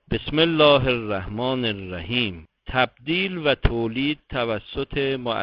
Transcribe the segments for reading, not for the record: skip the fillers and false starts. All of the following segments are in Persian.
بسم الله الرحمن الرحیم. تبدیل و تولید توسط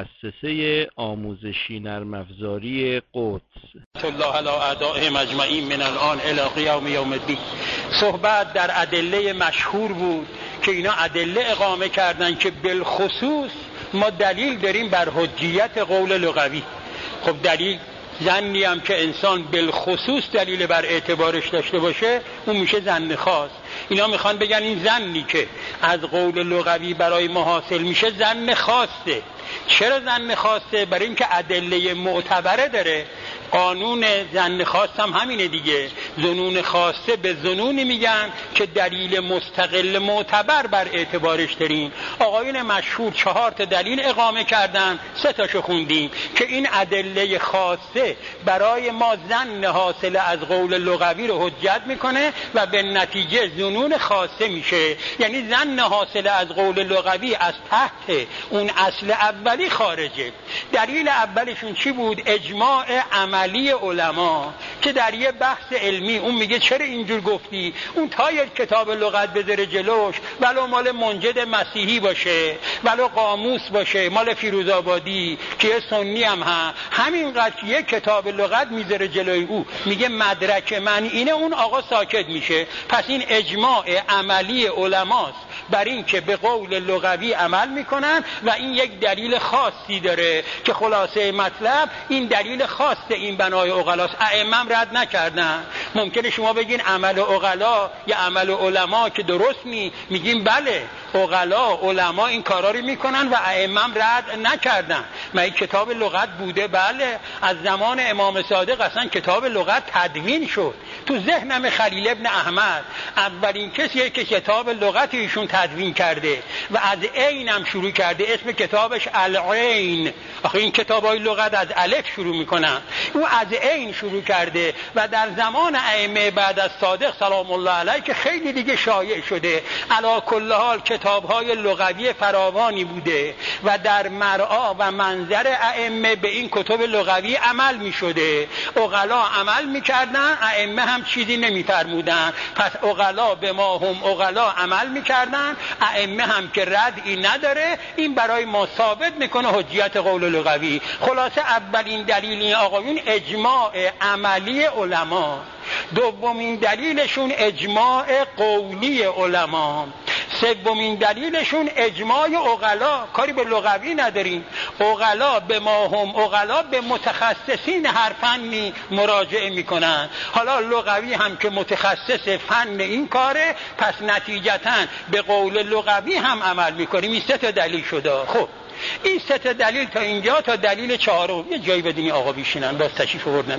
مؤسسه آموزشی نرم افزاری قدس. الله علی اعدائهم اجمعین من الان الی قیام یوم الدین. صحبت در ادله مشهور بود که اینا ادله اقامه کردن که بالخصوص ما دلیل داریم بر حجیت قول لغوی. خب دلیل ظنی هم که انسان بالخصوص دلیل بر اعتبارش داشته باشه اون میشه ظن خاص. اینا میخوان بگن این ظنی که از قول لغوی برای ما حاصل میشه ظن خاصه. چرا ظن خاصه؟ برای اینکه ادله معتبره داره. قانون ظن خاص هم همینه دیگه. ظنون خاصه به ظنونی میگن که دلیل مستقل معتبر بر اعتبارش داریم. آقایون مشهور 4 تا دلیل اقامه کردن، 3 تاشو خوندیم که این ادله خاصه برای ما ظن حاصل از قول لغوی رو حجت میکنه و به نتیجه ظنون خاصه میشه. یعنی ظن حاصل از قول لغوی از تحت اون اصل اولی خارجه. دلیل اولشون چی بود؟ اجماع عملی علما که در یه بحث علمی اون میگه چرا اینجور گفتی، اون تا یک کتاب لغت بذاره جلوش، ولو مال منجد مسیحی باشه، ولو قاموس باشه مال فیروزآبادی که یه سنی هم همینقدر یک کتاب لغت میذاره جلوی او میگه مدرک من اینه، اون آقا ساکت میشه. پس این اجماع عملی علماست بر این که به قول لغوی عمل میکنن و این یک دلیل خاصی داره که خلاصه مطلب این دلیل خاص این بنای عقلاست. ائمه رد نکردن. ممکنه شما بگین عمل عقلا یا عمل علما که درست نی، میگیم بله عقلا علما این کارا رو میکنن و ائمه رد نکردن. من کتاب لغت بوده، بله از زمان امام صادق اصلا کتاب لغت تدوین شد. تو ذهنم خلیل ابن احمد اولین کسیه که کتاب لغت ایشون تدوین کرده و از عین هم شروع کرده. اسم کتابش العین. آخه این کتابای لغت از الف شروع میکنن، او از عین شروع کرده و در زمان ائمه بعد از صادق سلام الله علیه که خیلی دیگه شایع شده. علی کل حال کتاب‌های لغوی فراوانی بوده و در مرعا و منظر ائمه به این کتب لغوی عمل می‌شده. عقلا عمل می‌کردن، ائمه هم چیزی نمی‌فرمودن. پس عقلا به ما هم عقلا عمل می‌کردن، ائمه هم که ردی نداره. این برای ما ثابت می‌کنه حجیت قول لغوی. خلاصه اولین دلیل این آقایون اجماع عملی علما، دومین دلیلشون اجماع قولی علما، سومین دلیلشون اجماع عقلا. کاری به لغوی نداریم. عقلا به ما هم عقلا به متخصصین هر فنی مراجعه میکنن. حالا لغوی هم که متخصص فن این کاره، پس نتیجتاً به قول لغوی هم عمل میکنیم. این 3 تا دلیل شده. خب این 3 تا دلیل تا اینجا. تا دلیل 4 یه جایی بدین آقا بیشینن، باز تشریف آوردن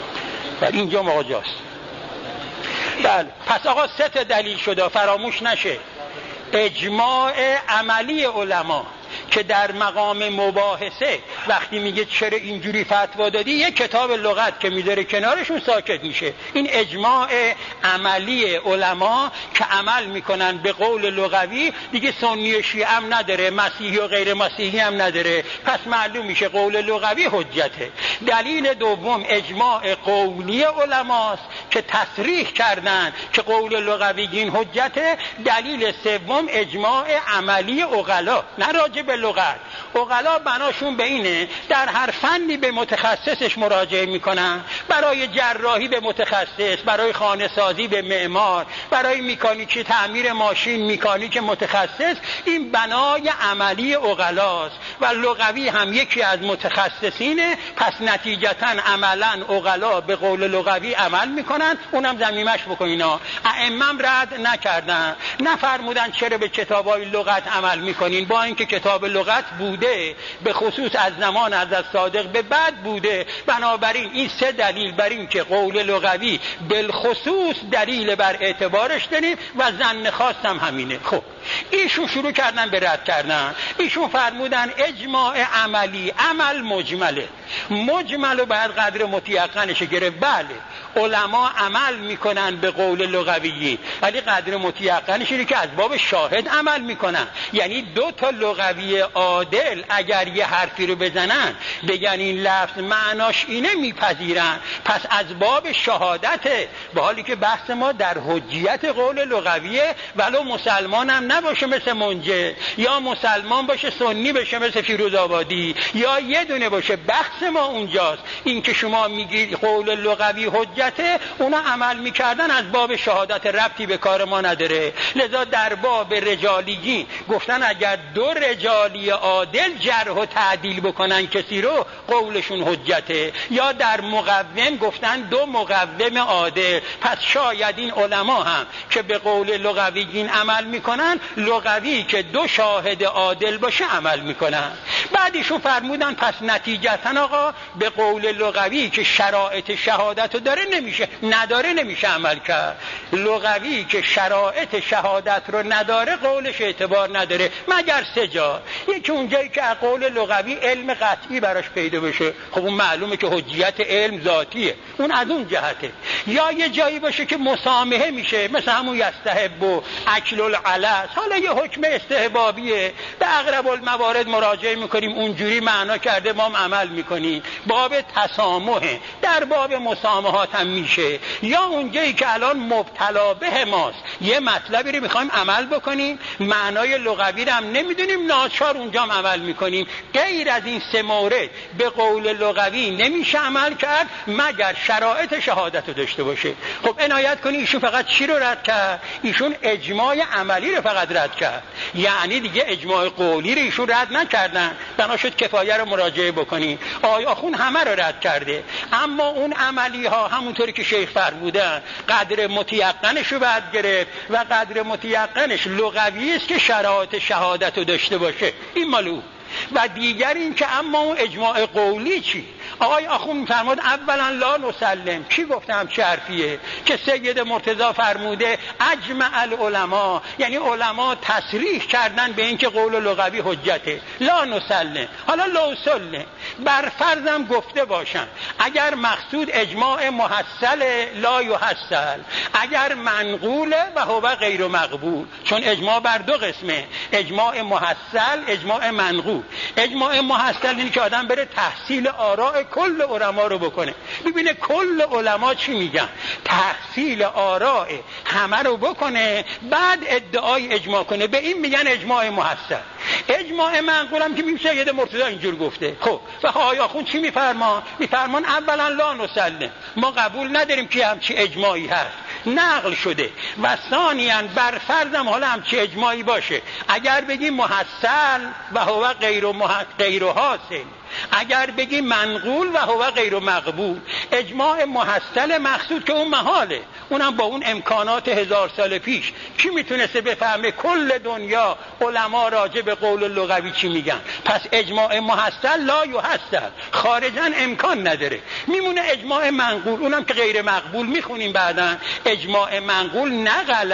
ولی اینجا آقا جاست. بله پس آقا 3 تا دلیل شده، فراموش نشه. اجماع عملی علما که در مقام مباحثه وقتی میگه چرا اینجوری فتوا دادی، یک کتاب لغت که میذاره کنارشون ساکت میشه. این اجماع عملی علما که عمل میکنن به قول لغوی، دیگه سنی و شیعه هم نداره، مسیحی و غیر مسیحی هم نداره. پس معلوم میشه قول لغوی حجته. دلیل دوم اجماع قولی علماست که تصریح کردن که قول لغوی این حجته. دلیل سوم اجماع عملی عقلا، نه راجع به لغت. عقلا بناشون به اینه در هر فنی به متخصصش مراجعه میکنن. برای جراحی به متخصص، برای خانه سازی به معمار، برای میکانیکی تعمیر ماشین میکانیک متخصص. این بنای عملی عقلاست و لغوی هم یکی از متخصصینه. پس نتیجتا عملا عقلا به قول لغوی عمل میکنن. اونم ضمیمش بکنینا. ائمه رد نکردن، نفرمودن چرا به کتابای لغت عمل میکنین، با اینکه کتاب لغت بوده، به خصوص از زمان حضرت صادق به بعد بوده. بنابراین این 3 دلیل بر این که قول لغوی بالخصوص دلیل بر اعتبارش داریم و ظن خاص هم همینه. خب ایشون شروع کردن به رد کردن. ایشون فرمودن اجماع عملی، عمل مجمله. مجمل بعد قدر متیقنش گرفت. بله علما عمل میکنن به قول لغوی، ولی قدر متیقنش اینه که از باب شاهد عمل میکنن. یعنی 2 تا لغوی رجالی عادل اگر یه حرفی رو بزنن بگن این لفظ معناش اینه میپذیرن، پس از باب شهادته، به حالی که بحث ما در حجیت قول لغویه. ولو مسلمان هم نباشه مثل منجه، یا مسلمان باشه سنی بشه مثل فیروزآبادی، یا یه دونه باشه، بحث ما اونجاست. این که شما میگید قول لغوی حجته، اونا عمل میکردن از باب شهادت، ربطی به کار ما نداره. لذا در باب رجالیگی گفتن اگر دو رجالی عادل جرح و تعدیل بکنن کسی رو، قولشون حجته. یا در مقوم گفتن دو مقوم عادل، پس شاید این علما هم که به قول لغویین عمل میکنن، لغوی که دو شاهد عادل باشه عمل میکنن. بعدشون فرمودن پس نتیجتا آقا به قول لغوی که شرایط شهادت رو نداره نمیشه عمل کرد. لغوی که شرایط شهادت رو نداره قولش اعتبار نداره مگر سه جا. یکی اونجایی که قول لغوی علم قطعی براش پیدا بشه، خب اون معلومه که حجیت علم ذاتیه، اون از اون جهته. یا یه جایی باشه که مسامحه میشه، مثل همون یستحب و اکل العلس، حالا یه حکم استحبابیه، به اقرب الموارد مراجعه میکنیم اونجوری معنا کرده ما هم عمل میکنیم، باب تسامحه. در باب مسامحات هم میشه. یا اونجایی که الان مبتلا به ماست، یه مطلبی رو میخوایم عمل بکنیم، معنای لغوی رو هم نمیدونیم، ناچار اونجا هم عمل میکنیم. غیر از این سه مورد به قول لغوی نمیشه عمل کرد مگر شرایط شهادت رو داشته باشه. خب عنایت کنی ایشون فقط چی رو رد کرد؟ ایشون اجماع عملی رو فقط رد کرد، یعنی دیگه اجماع قولی رو ایشون رد نکردن. بنا شد کفایه رو مراجعه بکنی. آقای آخوند همه رو رد کرده، اما اون عملی ها همونطوری که شیخ فرمودن قدر متیقنش رو بعد گرفت و قدر متیقنش لغوی است که شرایط شهادت رو داشته باشه، این مالو. و دیگر این که اما اون اجماع قولی چی؟ آقای آخوند می‌فرماد اولا لا نسلم. کی گفتم چه حرفیه؟ که سید مرتضی فرموده اجمع العلماء، یعنی علما تصریح کردن به اینکه قول لغوی حجته. لا نسلم. حالا لو سلم، بر فرضم گفته باشم اگر مقصود اجماع محصل لا یحصل، اگر منقوله و هو غیر مقبول، چون اجماع بر دو قسمه، اجماع محصل، اجماع منقول. اجماع محصل اینه که آدم بره تحصیل آراء کل علما رو بکنه، ببینه کل علما چی میگن، تحصیل آراء همه رو بکنه، بعد ادعای اجماع کنه، به این میگن اجماع محصل. اجماع منقول هم که میشه سید مرتضی اینجور گفته. خب و آقای آخوند چی میفرمان اولا لا نسلم، ما قبول نداریم که همچی اجماعی هست نقل شده. و ثانیاً بر فرضم حالا همچی اجماعی باشه، اگر بگیم محصل و هو غیر حاصل، اگر بگیم منقول و هو غیر مقبول، اجماع محصل مقصود که اون محاله، اونم با اون امکانات 1000 سال پیش کی میتونسته بفهمه کل دنیا علما راجع به قول لغوی چی میگن؟ پس اجماع محصل لا یحصل، خارجا امکان نداره، میمونه اجماع منقول، اونم که غیر مقبول میخونیم بعدن. اجماع منقول نقل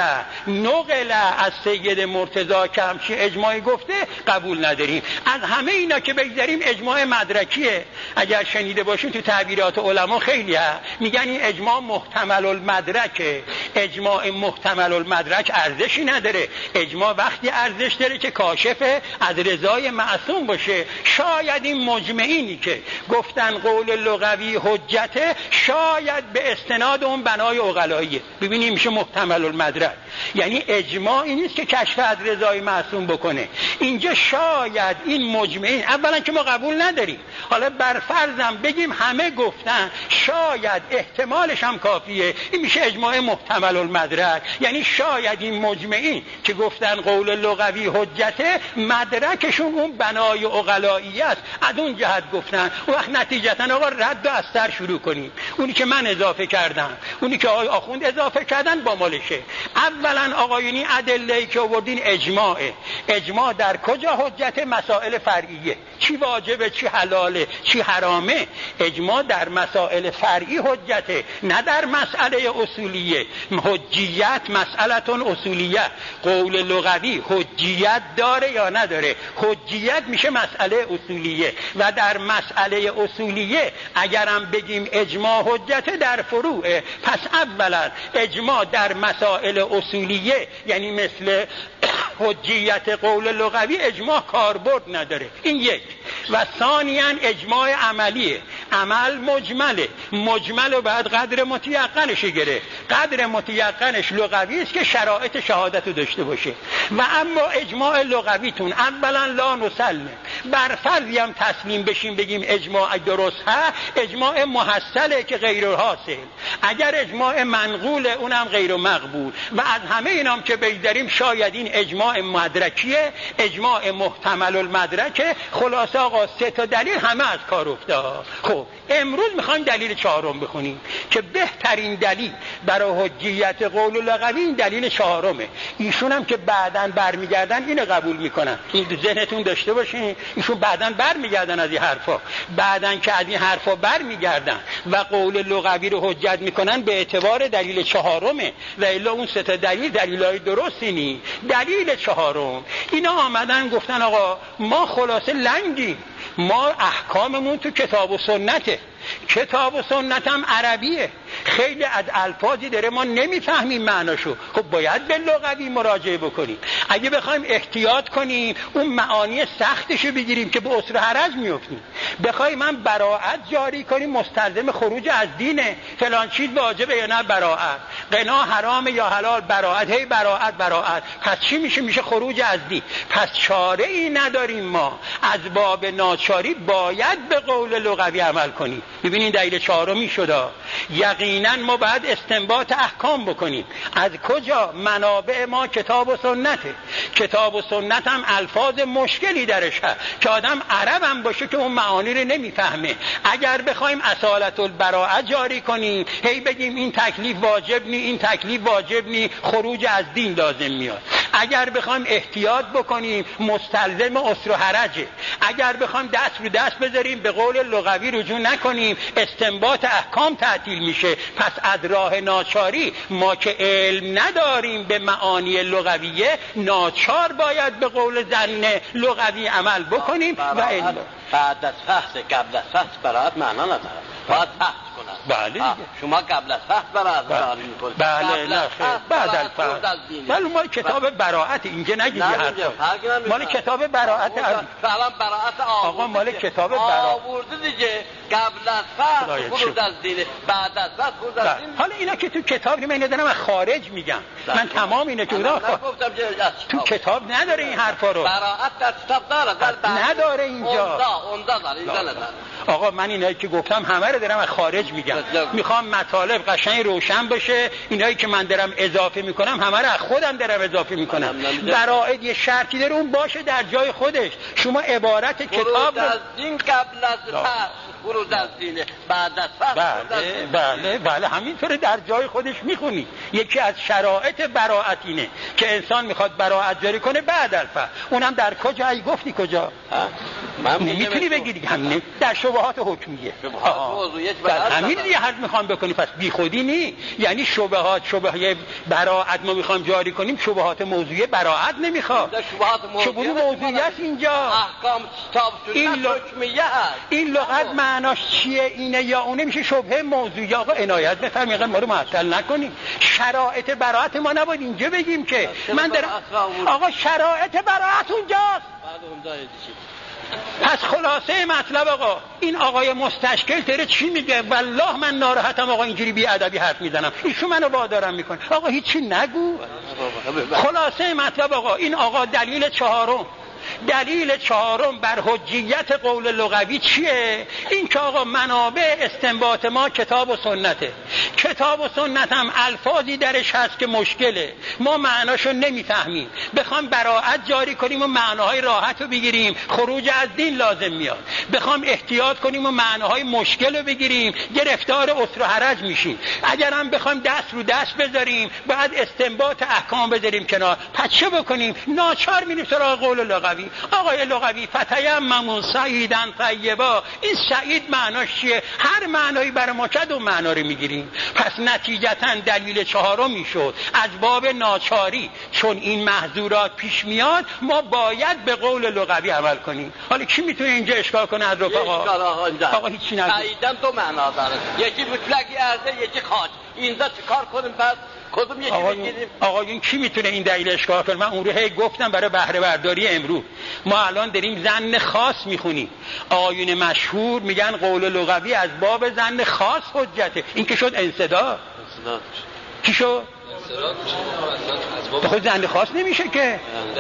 از سید مرتضی که همچین اجماعی گفته قبول نداریم. از همه اینا که بگذاریم اجماع مدرکیه. اگر شنیده باشین تو تعبیرات علما خیلی هست، میگن این اجماع محتمل المدرکه. اجماع محتمل المدرک ارزشی نداره. اجماع وقتی ارزش داره که کاشف از رضای معصوم باشه. شاید این مجمعینی که گفتن قول لغوی حجته، شاید به استناد اون بنای عقلاییه. ببینیم میشه محتمل المدرک، یعنی اجماعی نیست که کشف از رضای معصوم بکنه. اینجا شاید این مجمعین، اولا که ما قبول نداریم، حالا بر فرضم بگیم همه گفتن، شاید احتمالش هم کافیه، این میشه اجماع محتمل المدرک. یعنی شاید این مجمعین که گفتن قول لغوی حجته، مدرکشون اون بنای عقلایی است، از اون جهت گفتن. و وقت نتیجتا آقا رد و اثر شروع کنیم. اونی که من اضافه کردم، اونی که آقای آخوند اضافه کردن با مالشه. اولا آقایونی ادله‌ای که آوردین اجماعه. اجماع در کجا حجت؟ مسائل فرعیه، چی واجبه، چی حلاله، چی حرامه. اجماع در مسائل فرعی حجته، نه در مسئله اصولیه. حجیت مسئلتون اصولیه. قول لغوی حجیت داره یا نداره؟ حجیت میشه مسئله اصولیه. و در مسئله اصولیه اگرم بگیم اجماع حجته در فروعه، پس اولا اجماع در مسائل اصولیه، یعنی مثل حجیت قول لغوی اجماع کاربرد نداره. این یک. و ثانیاً اجماع عملیه. عمل مجمله، مجمل و بعد قدر متیقنش گره. قدر متیقنش لغوی است که شرایط شهادت رو داشته باشه. و اما اجماع لغویتون اولا لا نسلم، بر فرضی هم تسلیم بشیم بگیم اجماع درست ها، اجماع محصله که غیر حاصل. اگر اجماع منقول اونم غیر مقبول. و از همه اینام که بگذاریم شاید این اجماع مدرکیه، اجماع محتمل المدرکه. خلاصه آقا 3 تا دلیل همه از کار افتاد. خب امروز میخوایم دلیل 4م بخونیم که بهترین دلیل برای حجیت قول لغوی این دلیل 4مه. ایشون هم که بعداً برمیگردن اینو قبول میکنن. این ذهنتون داشته باشین ایشون بعداً برمیگردن از این حرفا، بعداً که از این حرفا برمیگردن و قول لغوی رو حجت میکنن به اعتبار دلیل 4مه. و الا اون 3 تا دلیل دلیلای درستی نی. دلیل 4م اینا آمدن گفتن آقا ما خلاصه لنگیم، ما احکاممون تو کتاب و سنته، کتاب و سنت هم عربیه، خیلی از الفاظی داره ما نمیفهمیم معناشو. خب باید به لغوی مراجعه بکنیم. اگه بخوایم احتیاط کنیم اون معانی سختشو بگیریم که به عسر حرج میافتیم. بخوایم من براءت جاری کنیم مستلزم خروج از دینه، فلان چیز واجبه یا نه براءت، قنا حرام یا حلال براءت، هی براءت براءت، پس چی میشه؟ میشه خروج از دین. پس چاره ای نداریم ما، از باب ناچاری باید به قول لغوی عمل کنیم. ببینید دلیل 4می شده. یقینا ما باید استنباط احکام بکنیم. از کجا؟ منابع ما کتاب و سنته. کتاب و سنت هم الفاظ مشکلی درش هست که آدم عرب هم باشه که اون معانی رو نمیفهمه. اگر بخوایم اصالت البراءه جاری کنیم هی بگیم این تکلیف واجب نی، این تکلیف واجب نی، خروج از دین لازم میاد. اگر بخوایم احتیاط بکنیم مستلزم عسر و حرجه. اگر بخوایم دست رو دست بذاریم به قول لغوی رجوع نکنیم استنباط احکام تعطیل میشه. پس از راه ناچاری ما که علم نداریم به معانی لغویه ناچار باید به قول زنه لغوی عمل بکنیم. و بعد از فحص قبل از فحص براءت معنا نداره، باید فحص کنن. بله دیگه. شما قبل از فحص براءت معنا میکنید. بله نه بعد از فحص. ولی ما کتاب براءت اینجا نگیدی حرف. مال کتاب براءت فعلا براءت آقا مال کتاب براءت آورده دیگه. قبل از فحص خروج از دین، بعد از فحص خروج از دین. حالا اینا که تو کتاب من ندارم از خارج میگم. من تمام اینا که تو کتاب نداره این حرفا رو. براءت در کتاب داره نداره اینجا. اونجا داره اینجا نداره. آقا من اینایی که گفتم همه رو دارم از خارج میگم. میخوام مطالب قشنگ روشن بشه. اینایی که من دارم اضافه میکنم همه رو از خودم دارم اضافه میکنم. براءت یه شرطی داره اون باشه در جای خودش. شما عبارت کتاب از دین قبل از فحص خروج از دین، بعد از فحص بله همینطوره در جای خودش میخونی. یکی از شرایط براءت اینه که انسان میخواد براءت جاری کنه بعد از فحص. اونم در کجا؟ ای گفتی کجا؟ نمیتونی بگیری همینه در شبهات حکمیه. همین دیگه حد میخوام بکنی. پس بی خودی نی. یعنی شبهه براءت ما میخوام جاری کنیم، شبهات موضوعی براءت نمیخواد. شبهه موضوعی است اینجا. احکام کتاب سنت حکمیه هست. این لغت معناش چیه؟ اینه یا اونه؟ میشه شبهه موضوعی. آقا عنایت بفرمایید ما رو معطل نکنیم. شرایط براءت ما نباید اینجا بگیم که من دارم. آقا شرایط براءت اونجاست. پس خلاصه مطلب آقا این آقای مستشکل داره چی میگه؟ والله من ناراحتم آقا اینجوری بی ادبی حرف میزنم. ایشون منو وادارم میکنه. آقا هیچی نگو. خلاصه مطلب آقا این آقا دلیل 4م بر حجیت قول لغوی چیه؟ این که آقا منابع استنباط ما کتاب و سنته. کتاب و سنت هم الفاظی درش هست که مشکله، ما معناشو نمیفهمیم. بخوام براءت جاری کنیم و معناهای راحت رو بگیریم خروج از دین لازم میاد. بخوام احتیاط کنیم و معناهای مشکل رو بگیریم گرفتار عسر و حرج میشیم. اگر هم بخوایم دست رو دست بذاریم بعد استنباط احکام بذاریم کنار. پس چه بکنیم؟ ناچار میریم سراغ قول لغوی. آقای لغوی فتیمموا سعیدا طیبا. این سعید معناش چیه؟ هر معنایی برای ما کد و معنا رو میگیریم. پس نتیجتا دلیل 4 میشد از باب ناچاری. چون این محظورات پیش میاد ما باید به قول لغوی عمل کنیم. حالا کی میتونه اینجا اشکال کنه از رفقا؟ آقا هیچی نگو. سعیدا دو معنا داره، یکی مطلقی عرضه یکی خاص. اینجا چیکار کنیم؟ پس کدوم یکی بگیریم؟ آقایون کی میتونه این دلیل اشکال کنه؟ من اون رو هی گفتم برای بهره برداری امروز. ما الان داریم ظن خاص میخونیم. آقایون مشهور میگن قول لغوی از باب ظن خاص حجته. این که شد انسداد. چی شد؟ خود ظن خاص نمیشه که.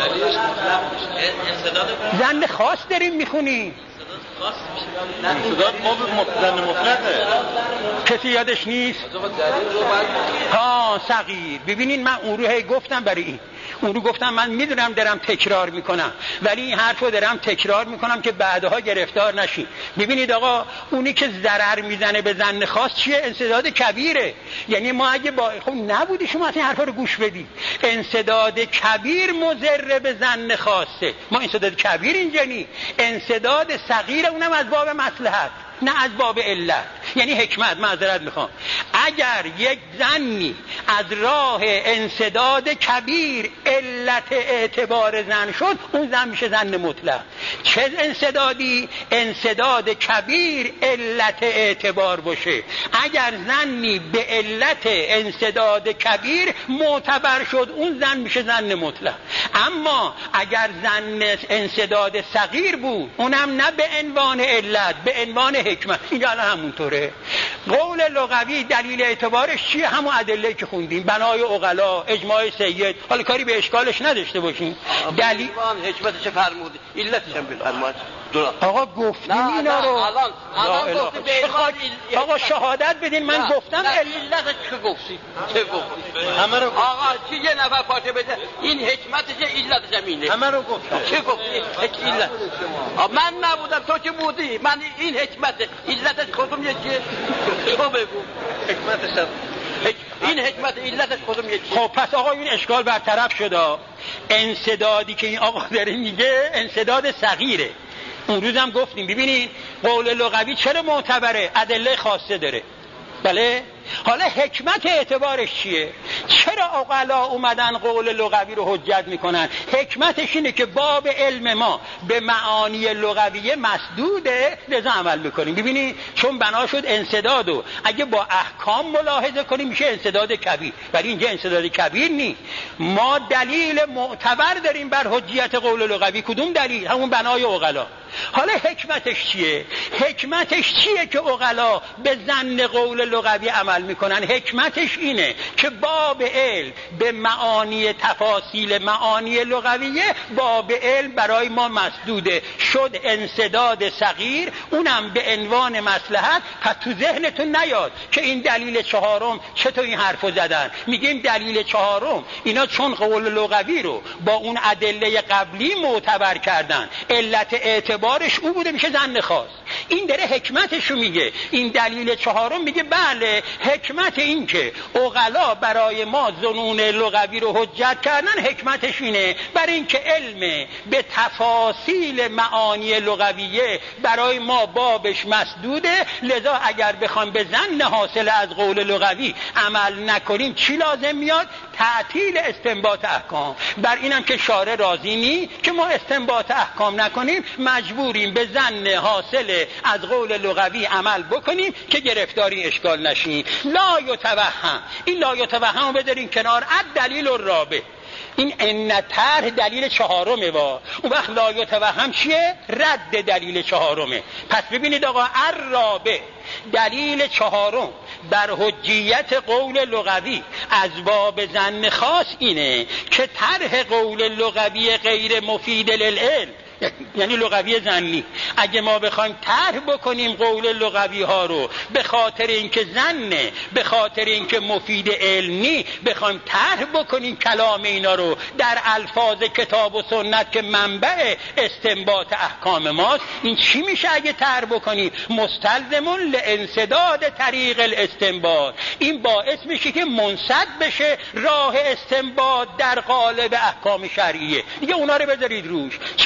ظن خاص داریم میخونیم. انسداد ظن مطلقه. کسی یادش نیست؟ ها صغیر. ببینین من اون رو هی گفتم برای این. اون رو گفتم من میدونم دارم تکرار میکنم، ولی این حرف رو دارم تکرار میکنم که بعدها گرفتار نشین. ببینید آقا، اونی که ضرر میزنه به ظن خاص چیه؟ انسداد کبیره. یعنی ما اگه خب نبودی شما اصلا حرفا رو گوش بدید. انسداد کبیر مضر به ظن خاصه. ما انسداد کبیر اینجا نی، انسداد صغیر اونم از باب مصلحت نه از باب علت، یعنی حکمت. معذرت میخوام، اگر یک ظنی از راه انسداد کبیر علت اعتبار ظن شد، اون ظن میشه ظن مطلق. چه انسدادی؟ انسداد کبیر علت اعتبار باشه. اگر ظنی به علت انسداد کبیر معتبر شد، اون ظن میشه ظن مطلق. اما اگر ظن انسداد صغیر بود، اونم نه به عنوان علت، به عنوان حکمت. اینجا الان همونطوره. قول لغوی دلیل اعتبارش چیه؟ همون ادله که خوندیم، بنای عقلا، اجماع سید. حالا کاری به اشکالش نداشته باشین. دلیل حکمتش فرمود، علتش هم بفرمایید. آقا گفتیم اینا رو. الان گفتیم به عنوان آقا شهادت بدین من گفتم علتش چه گفتی؟ همه رو آقا چی یه نفر پاشه بده این حکمتش علتش همینه. همه رو گفت. چه گفتی؟ علت. من نبودم، تو که بودی. من این حکمت علتش کدوم یکیه؟ تو بگو. حکمتش این حکمت علتش کدوم یکیه؟ خب پس آقا این اشکال برطرف شده. انسدادی که این آقا داره میگه انسداد صغیره. اون روز هم گفتیم ببینین قول لغوی چرا معتبره؟ ادله خاصه داره. بله؟ حالا حکمت اعتبارش چیه؟ چرا عقلا اومدن قول لغوی رو حجت میکنن؟ حکمتش اینه که باب علم ما به معانی لغویه مسدوده، لذا عمل میکنیم. ببینید چون بنا شد انسدادو اگه با احکام ملاحظه کنیم میشه انسداد کبیر، ولی اینجا انسداد کبیر نی. ما دلیل معتبر داریم بر حجیت قول لغوی. کدوم دلیل؟ همون بنای عقلا. حالا حکمتش چیه؟ حکمتش چیه که عقلا به ظن قول لغوی عمل میکنن؟ حکمتش اینه که باب علم به معانی تفاصیل معانی لغویه، باب علم برای ما مسدوده. شد انسداد صغیر، اونم به عنوان مصلحت. پس تو ذهنتون نیاد که این دلیل چهارم چطور این حرفو زدن. میگیم دلیل چهارم اینا چون قول لغوی رو با اون ادله قبلی معتبر کردن، علت اعتبارش او بوده، میشه ظن خاص. این داره حکمتشو میگه. این دلیل چهارم میگه بله حکمت این که عقلا برای ما ظنون لغوی رو حجت کردن، حکمتش اینه برای این که علم به تفاصیل معانی لغویه برای ما بابش مسدوده. لذا اگر بخوام به ظن حاصل از قول لغوی عمل نکنیم چی لازم میاد؟ تعطیل استنباط احکام. بر اینم که شارع راضی نی که ما استنباط احکام نکنیم، مجبوریم به ظن حاصل از قول لغوی عمل بکنیم که گرفتاری اشکال نشیم. لا یتوهم، این لا یتوهم بذارین کنار. الدلیل الرابع، این ان طرح دلیل چهارمه. اون وقت لا یتوهم چیه؟ رد دلیل چهارمه. پس ببینید آقا، الرابع دلیل چهارم بر حجیت قول لغوی از باب ظن خاص اینه که طرح قول لغوی غیر مفید للعلم، یعنی لغوی ظنی، اگه ما بخوایم طرح بکنیم قول لغوی ها رو به خاطر اینکه ظنه، به خاطر اینکه مفید علمی، بخوایم طرح بکنیم کلام اینا رو در الفاظ کتاب و سنت که منبع استنباط احکام ماست، این چی میشه اگه طرح بکنیم؟ مستلزمون لانسداد طریق الاستنباط. این باعث میشه که منسد بشه راه استنباط در قالب احکام شرعیه. دیگه اونا رو بذارید روش. چیکار بکنیم؟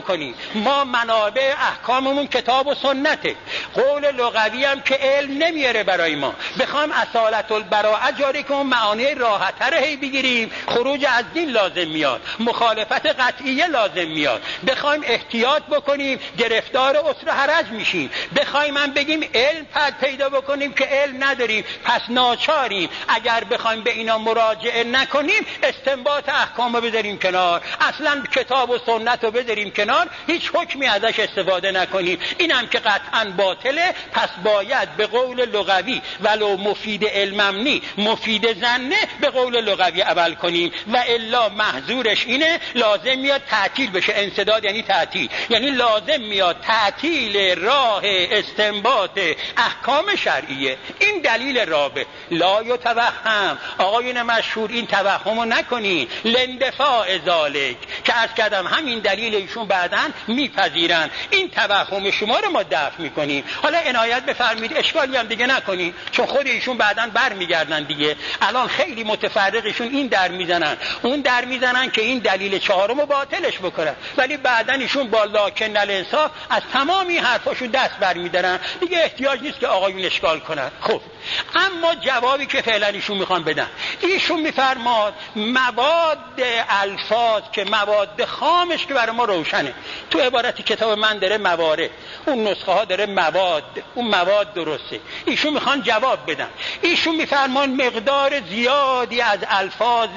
بکنیم. ما منابع احکاممون کتاب و سنته. قول لغوی هم که علم نمیاره برای ما. بخوایم اصالت البراءه جاری که اون معانی راحت‌تر هی بگیریم، خروج از دین لازم میاد، مخالفت قطعیه لازم میاد. بخوایم احتیاط بکنیم گرفتار عسر حرج میشیم. بخوایم هم بگیم علم پیدا بکنیم که علم نداریم، پس ناچاریم اگر بخوایم به اینا مراجعه نکنیم استنباط احکام رو بذاریم کنار، اصلا کتاب و سنت رو بذاریم کنار، هیچ حکمی ازش استفاده نکنیم. اینم که قطعا باطله. پس باید به قول لغوی ولو مفید علممنی مفید زنه به قول لغوی عمل کنیم و الا محظورش اینه لازم میاد تعطیل بشه. انسداد یعنی تعطیل، یعنی لازم میاد تعطیل راه استنباط احکام شرعیه. این دلیل رابع. لا یتوهم، آقایون مشهور این توهمو نکنین، لندفاع ذالک که عرض کردم همین دلیل ایشون بعداً میپذیرن. این توهم شما رو ما دفع میکنیم. حالا عنایت بفرمایید اشکالی هم دیگه نکنین، چون خود ایشون بعداً برمیگردن دیگه. الان خیلی متفرقشون این در میزنن اون در میزنن که این دلیل چهارمو باطلش بکنن، ولی بعداً ایشون با لکن الانصاف از تمامی حرفاشون دست برمیدارن دیگه. احتیاج نیست که آقایون اشکال کنن. خب اما جوابی که فعلا ایشون میخوان بدن، ایشون میفرماد مواد الفاظ که مواد خامش که برای ما روشنه. تو عبارتی کتاب من داره موارد، اون نسخه ها داره مواد، اون مواد درسته. ایشون میخوان جواب بدن. ایشون میفرمان مقدار زیادی از الفاظ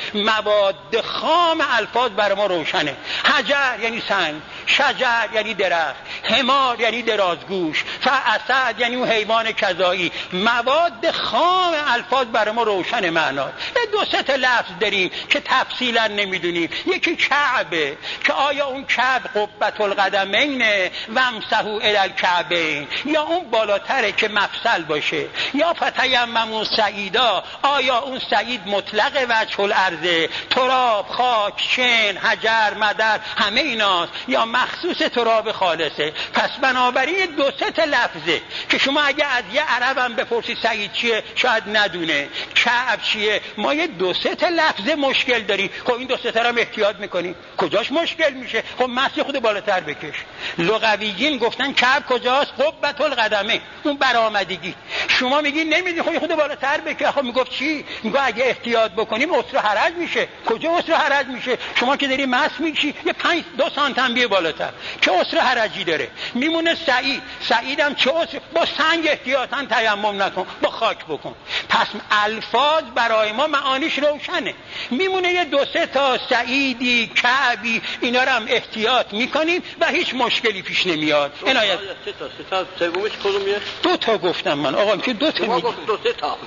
مواد خام الفاظ برای ما روشنه. حجر یعنی سنگ، شجر یعنی درخت، حمار یعنی درازگوش، فاسد یعنی اون حیوان کذایی. مواد خام الفاظ برای ما روشن معنا. دو سه تا لفظ داریم که تفصیلا نمیدونیم. یکی کعبه، که آیا اون کعب قبة القدمین و امسحوا الی الکعبین، یا اون بالاتره که مفصل باشه، یا فتیمموا سعیدا، آیا اون سعید مطلق وجه الارض، تراب، خاک، شن، حجر، مدر، همه ایناست، یا مخصوص تراب خالصه. پس بنابراین دو سه تا لفظه که شما اگه از یه عربم بپرسی سعید چیه شاید ندونه، کعب چیه. ما یه دو سه تا لفظ مشکل داریم. خب این دو سه تا هم احتیاط میکنیم. کجاش مشکل میشه؟ خب مسی خود بالاتر بکش. لغویین گفتن کعب کجاست؟ قبة القدمه، اون برآمدگی. شما میگی نمیدی خود بالاتر بکش. خب میگفت چی؟ میگه اگه احتیاط بکنیم عسر حرج میشه. کجا عسر حرج میشه؟ شما که داری مس میشی یه 2 سانتی هم بیه بالاتر که عسر حرجی داره. میمونه سعیدم چه عسر؟ با سنگ احتیاطاً تیمم نکن، با خاک بکن. پس الفاظ برای ما معانیش روشنه. میمونه یه دو سه تا سعیدی، کعبی، اینا رو هم احتیاط میکنیم و هیچ مشکلی پیش نمیاد. عنایت سه تا سومیش کدومیه؟ 2 تا گفتم من آقا، که 2 تا میگم. دو سه تا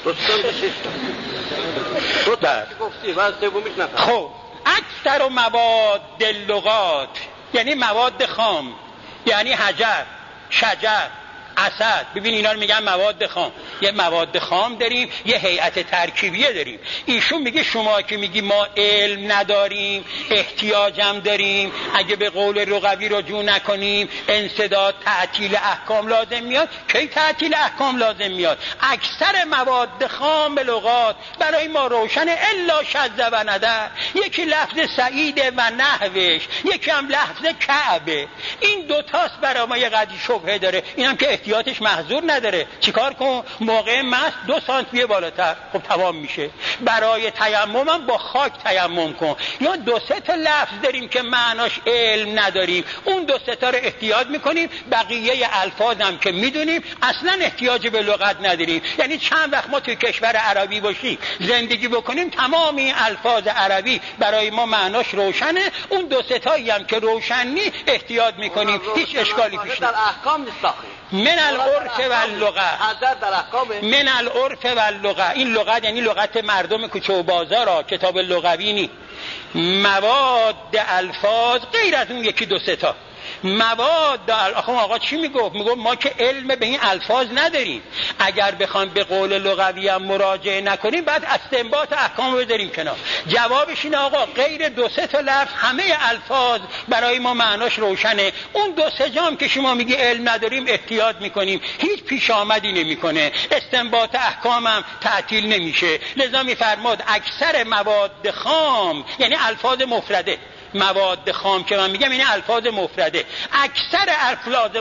گفتی بعد سومیش نفر. خب اکثر مواد اللغات یعنی مواد خام، یعنی حجر، شجر، اسد. ببین اینا رو میگن مواد خام. یه مواد خام داریم، یه هیئت ترکیبیه داریم. ایشون میگه شما که میگی ما علم نداریم، احتیاجم داریم، اگه به قول لغوی رجوع نکنیم انسداد تعطیل احکام لازم میاد. کی تعطیل احکام لازم میاد؟ اکثر مواد خام لغات برای ما روشنه الا شذ و ندر. یکی لفظ سعید و نحوش، یکی هم لفظ کعبه. این دو تاست برای ما یه قضیه شبهه داره. اینم که احتیاطش محظور نداره. چیکار کن؟ موقع مس 2 سانتی بیه بالاتر، خب تمام میشه. برای تیمم هم با خاک تیمم کن. یا 2 سه تا لفظ داریم که معناش علم نداریم، اون 2 سه تا رو احتیاط میکنیم. بقیه الفاظ هم که میدونیم اصلا احتیاج به لغت نداریم. یعنی چند وقت ما توی کشور عربی باشیم زندگی بکنیم تمام این الفاظ عربی برای ما معناش روشنه. اون 2 سه تایی هم که روشن نی احتیاط میکنیم، هیچ اشکالی پیش در احکام نیست. من العرف و اللغه، من العرف و اللغه. این لغت یعنی لغت مردم کوچه و بازار، کتاب لغوی نی. مواد الفاظ غیر از اون یکی 2 سه تا مواد آقا چی میگفت؟ میگفت ما که علم به این الفاظ نداریم، اگر بخوام به قول لغوی هم مراجعه نکنیم بعد استنباط احکام رو بذاریم کنار. جوابش اینه آقا غیر 2-3 تا لفظ همه الفاظ برای ما معناش روشنه. اون 2-3 جام که شما میگی علم نداریم احتیاط میکنیم، هیچ پیش آمدی نمیکنه، استنباط احکام هم تعطیل نمیشه. لذا میفرماد اکثر مواد خام، یعنی الفاظ مفرده، مواد خام که من میگم یعنی الفاظ مفرده، اکثر الفاظ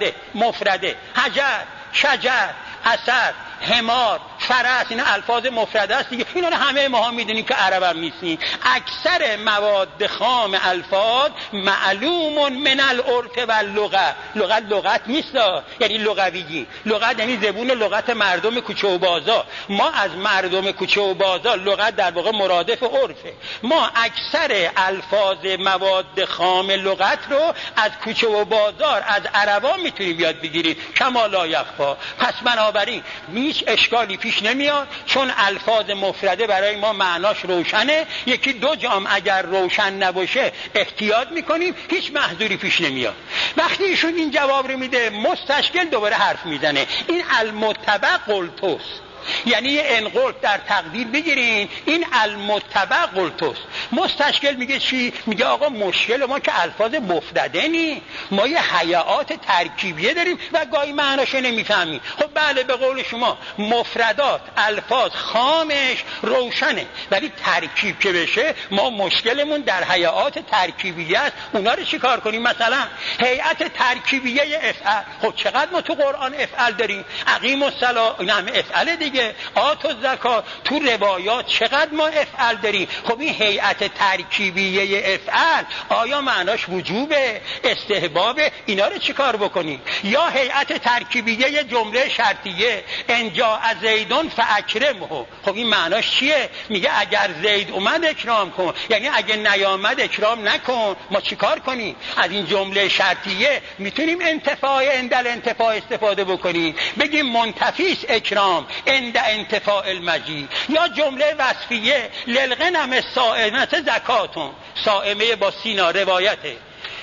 مفرده حجر، شجر، اسد، حمار، فرس، این الفاظ مفرده است دیگه. اینا رو همه ما میدونیم که عرب هم نیستیم. اکثر مواد خام الفاظ معلوم من العرف و اللغه. لغت نیست، یعنی لغویی. لغت یعنی زبون لغت مردم کوچه و بازار. ما از مردم کوچه و بازار لغت در واقع مرادف عرفه. ما اکثر الفاظ مواد خام لغت رو از کوچه و بازار، از عربا میتونیم یاد بگیریم. کما لا یخفا. پس بنابراین هیچ اشکالی پیش نمیاد، چون الفاظ مفرده برای ما معناش روشنه. 1-2 جام اگر روشن نباشه احتیاط میکنیم، هیچ محذوری پیش نمیاد. وقتی ایشون این جواب رو میده، مستشکل دوباره حرف میزنه. این المتبع قلتوس، یعنی یه انقلت در تقدیر بگیرین، این المتبع قلتوس. مستشکل میگه چی؟ میگه آقا مشکل ما که الفاظ مفرده نی، ما یه هیئات ترکیبیه داریم و گاهی معناشو نمیفهمیم. خب بله، به قول شما مفردات الفاظ خامش روشنه، ولی ترکیب که بشه ما مشکلمون در هیئات ترکیبیه است. اونا رو چی کار کنیم؟ مثلا هیئت ترکیبیه افعل. خب چقدر ما تو قرآن افعل داریم؟ اقیم الصلاة، این همه افعل دیگه. آت الزکات، تو روایات چقدر ما افعل داریم. خب این هیئت ترکیبیه افعل آیا معناش وجوبه، استحبابه؟ اینا رو چیکار بکنیم؟ یا هیئت ترکیبیه جمله شرطیه، ان جاء زیدون فاکرمه. خب این معناش چیه؟ میگه اگر زید اومد اکرام کن، یعنی اگه نیامد اکرام نکن. ما چیکار کنیم؟ از این جمله شرطیه میتونیم انتفاع اندل انتفاع استفاده بکنیم، بگیم منتفیس اکرام عند انتفاع المجید. یا جمله وصفیه للغنم الصائمة زکاتون، صائمه با سینا روایته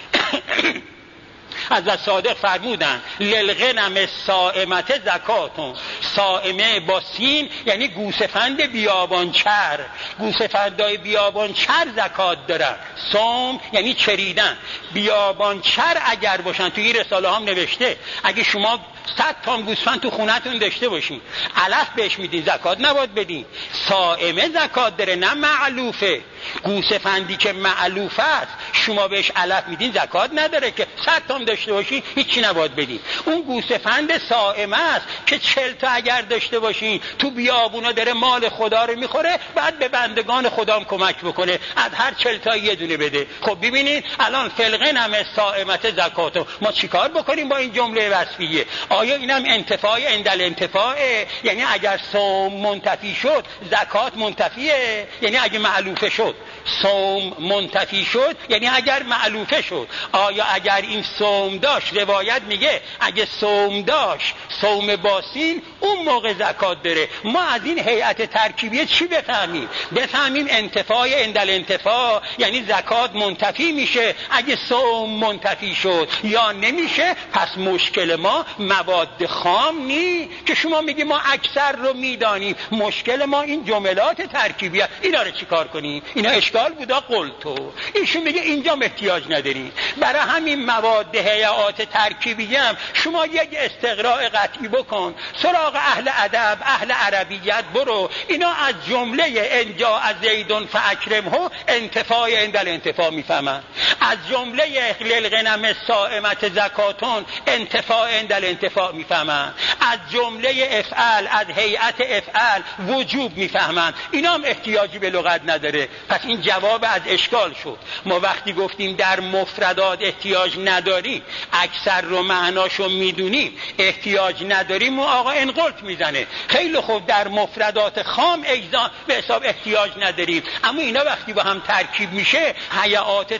حضرت صادق فرمودن للغنم الصائمة زکاتون، صائمه با سین یعنی گوسفند بیابانچر. گوسفندای بیابانچر زکات دارن. صوم یعنی چریدن. بیابانچر اگر باشن، توی این رساله هم نوشته اگه شما 100 تا گوسفند تو خونتون داشته باشین، علف بهش میدین، زکات نباید بدین. صائمه زکات داره، نه معلوفه. گوسفندی که معلوف است شما بهش علف میدین، زکات نداره که. 100 تا داشته باشین هیچی نباید بدین. اون گوسفند صائمه است که 40 تا اگر داشته باشین تو بیابونا داره مال خدا رو میخوره، بعد به بندگان خدام کمک بکنه، از هر 40 تا یه دونه بده. خب ببینید الان فلغنم الصائمة زکاتو، ما چیکار بکنیم با این جمله وصفیه؟ آیا اینم انتفاع اندل انتفاعه؟ یعنی اگر صوم منتفی شد زکات منتفیه؟ یعنی اگه معلوفه شد صوم منتفی شد، یعنی اگر معلوفه شد. آیا اگر این صوم داشت، روایت میگه اگه صوم داشت صوم باسین، اون موقع زکات داره. ما از این هیئت ترکیبیه چی بفهمیم؟ بفهمیم انتفاع اندل انتفاع، یعنی زکات منتفی میشه اگه صوم منتفی شد یا نمیشه. پس مشکل ما مواد خام نی که شما میگی ما اکثر رو میدانیم. مشکل ما این جملات ترکیبیه. اینا رو چیکار کنیم؟ اینا اشکال بودا قلتو. ایشون میگه اینجا احتیاج نداریم. برای همین مواد هیئات ترکیبیه هم شما یک استقراء قطعی بکن، سراغ اهل ادب، اهل عربیت برو. اینا از جمله ان جاء زیدون فاکرمه انتفاع اندل انتفاع میفهمن. از جمله للغنم الصائمة زکاتون انتفاع اندل انتفاع میفهمن. از جمله افعال، از هیئت افعال وجوب میفهمن. اینا هم احتیاجی به لغت نداره. پس این جواب از اشکال شد. ما وقتی گفتیم در مفردات احتیاج نداریم، اکثر رو معناشو میدونیم، احتیاج نداریم، و آقا انقلت میزنه. خیلی خوب، در مفردات خام اجزا به حساب احتیاج نداریم، اما اینا وقتی با هم ترکیب میشه هیئات ترکیبی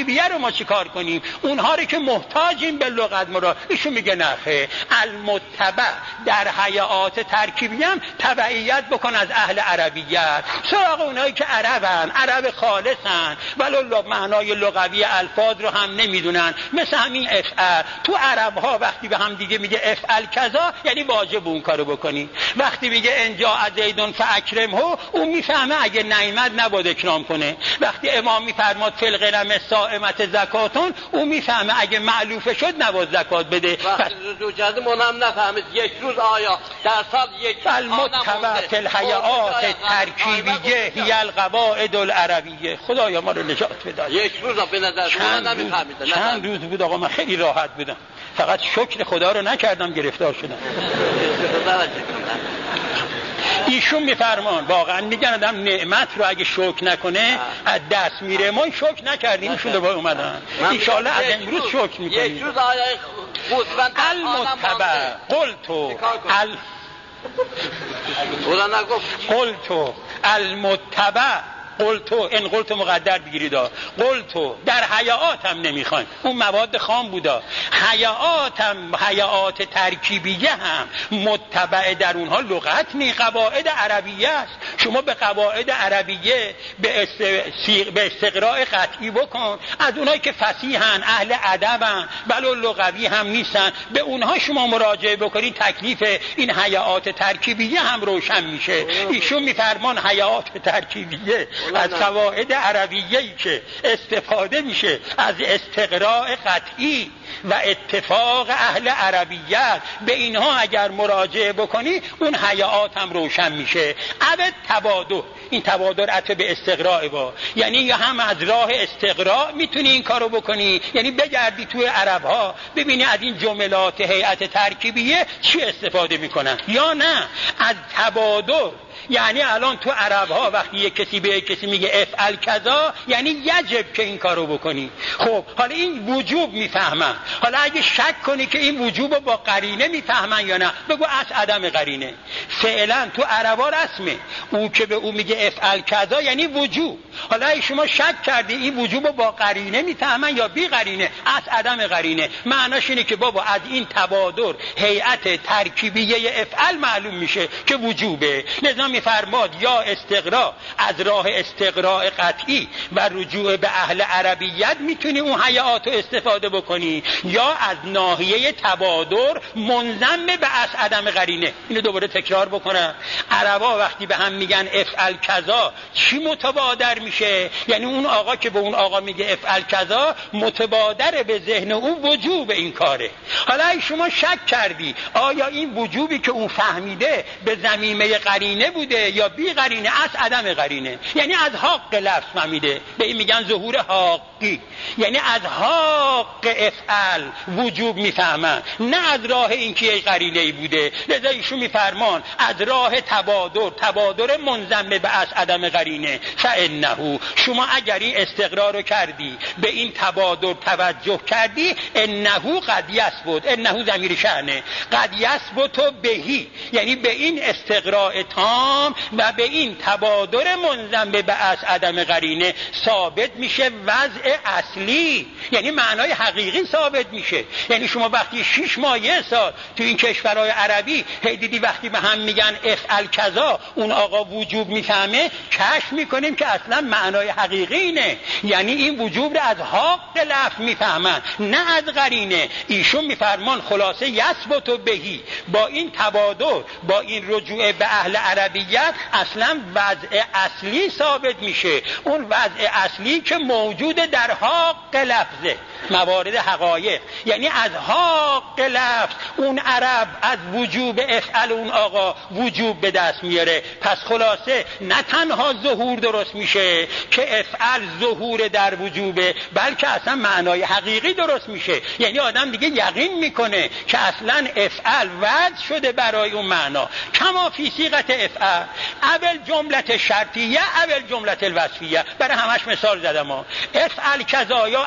ترکیبیه رو ما چیکار کنیم؟ اونها رو که محتاجیم به لغت مراد. ایشون میگه نخه، المتبع در هیئات ترکیبیه هم تبعیت بکن از اهل عربیت، سراغ اونایی که عربن، عرب خالصن، ولو معنای لغوی الفاظ رو هم نمیدونن. مثل همین افعل، تو عرب ها وقتی به هم دیگه میگه افعل کذا یعنی واجب اون کارو بکنی. وقتی میگه انجا زیدون فاکرمه، اون میفهمه اگه نیامد نباید اکرام کنه. وقتی امام میفرماد فی الغنم الصائمة زکاتون، اون میفهمه اگه معلوفه شد نباید زکات بده. وقتی رجوع کردیم اونم نفهمید یک روز آیا در سال یک المتبع فی الهیئات ترکیبیه هی القواعد العربیه. خدایا ما رو نجات بده. یک روز به نظر شما نمیفهمیدن. چند روز بود آقا من خیلی راحت بودم، فقط شکر خدا رو نکردم گرفتار شدم. ایشون میفرمان واقعا میگن آدم نعمت رو اگه شکر نکنه از دست میره. ما شکر نکردیم، ایشون دوباره اومدن. ان شاء الله از امروز شکر میکنیم. یک روز آیه خودوند المتبع قلتو المتبع قلتو، این قلتو مقدر بگیرید. قلتو در حیات هم نمیخوایم، اون مواد خام بودا. حیات هم حیات ترکیبیه هم متبع در اونها لغت نی، قواعد عربیه است. شما به قواعد عربیه به استقراء قطعی بکن. از اونایی که فصیحن، اهل ادبن، ولو لغوی هم نیستن، به اونها شما مراجعه بکنید، تکلیف این حیات ترکیبیه هم روشن میشه. ایشون میفرمان حیات ترکیبیه از قواعد عربیه‌ای که استفاده میشه از استقراء قطعی و اتفاق اهل عربیت، به اینها اگر مراجعه بکنی اون حیات هم روشن میشه. عبد تبادر، این تبادر عطف به استقراء با، یعنی یا هم از راه استقراء میتونی این کارو بکنی، یعنی بگردی توی عرب ها ببینی از این جملات هیئت ترکیبیه چی استفاده میکنن، یا نه از تبادر، یعنی الان تو عرب ها وقتی یک کسی به یک کسی میگه افعل کذا یعنی یجب که این کارو بکنی. خب حالا این وجوب میفهمن. حالا اگه شک کنی که این وجوب با قرینه میفهمن یا نه، بگو از عدم قرینه. فعلا تو عربا رسمه، او که به او میگه افعل کذا یعنی وجوب. حالا اگه شما شک کردی این وجوب با قرینه میفهمن یا بی قرینه، از عدم قرینه، معناش اینه که بابا از این تبادر هیئت ترکیبیه افعل معلوم میشه که وجوبه. لذا میفرماد یا استقراء از راه استقراء قطعی و رجوع به اهل عربیت میتونی اون حیات رو استفاده بکنی، یا از ناحیه تبادر منضم به از عدم قرینه. اینو دوباره تکرار بکنم. عربا وقتی به هم میگن افعل کذا چی متبادر میشه؟ یعنی اون آقا که به اون آقا میگه افعل کذا متبادر به ذهن اون وجوب این کاره. حالا اگه شما شک کردی آیا این وجوبی که اون فهمیده به ضمیمه قرینه بوده یا بی قرینه، از عدم قرینه، یعنی از حق لفظ فهمیده، به این میگن ظهور حقی، یعنی از حق افعل وجوب میفهمن، نه از راه اینکه یک قرینه‌ای بوده. لذا ایشون میفرمان از راه تبادر منضم به از عدم قرینه. فانه، شما اگر این استقرار رو کردی، به این تبادر توجه کردی، انه قد یثبت، انه ضمیر شأنه، قد یثبت بهی، یعنی به این استقراء تام و به این تبادر منضم به از عدم قرینه ثابت میشه وضع اصلی، یعنی معنای حقیقی ثابت میشه. یعنی شما وقتی 6 ماه 1 سال تو این کشورهای عربی دیدی وقتی به هم میگن افعل کذا اون آقا وجوب میفهمه، کشف میکنیم که اصلا معنای حقیقی اینه، یعنی این وجوب رو از حق لفظ میفهمن نه از قرینه. ایشون میفرمان خلاصه یثبت بهی، با این تبادر، با این رجوع به اهل عربیت اصلا وضع اصلی ثابت میشه، اون وضع اصلی که موجود در حق لفظه، موارد حقایق، یعنی از حق لفظ اون عرب از وجوب افعل اون آقا وجوب به دست میاره. پس خلاصه نه تنها ظهور درست میشه که افعل ظهور در وجوبه، بلکه اصلا معنای حقیقی درست میشه، یعنی آدم دیگه یقین میکنه که اصلا افعل وضع شده برای اون معنا. کما فی صیغه افعل اول جملت شرطیه اول جملت الوصفیه، برای همش مثال زدم افعل کذا یا اقیم